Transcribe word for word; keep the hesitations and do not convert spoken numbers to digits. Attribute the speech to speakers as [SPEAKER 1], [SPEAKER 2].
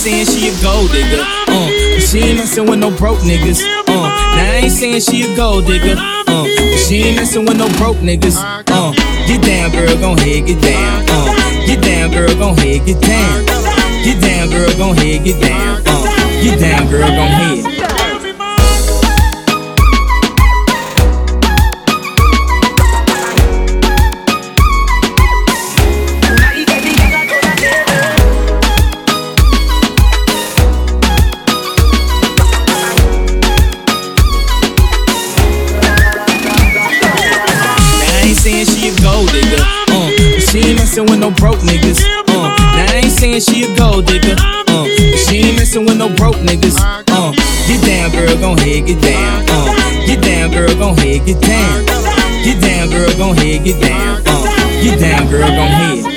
[SPEAKER 1] saying she a gold digger, uh, but she ain't messin' with no broke niggas. Uh, now I ain't saying she a gold digger, uh, but she ain't messin' with no broke niggas. Uh, get down, girl, gon' head, get down. Uh, get down, girl, gon' head, get down. Get down, girl, gon' head, get down. Uh, get down, girl, gon' head. Saying she a gold digger, uh, but she ain't messin' with no broke niggas. Uh, now I ain't saying she a gold digger, uh, but she ain't messin' with no broke niggas. Uh, get down, girl, gon' head, get down. Uh, get down, girl, gon' head, get down. Get down, girl, gon' head, get down. Uh, get down, girl, gon' head.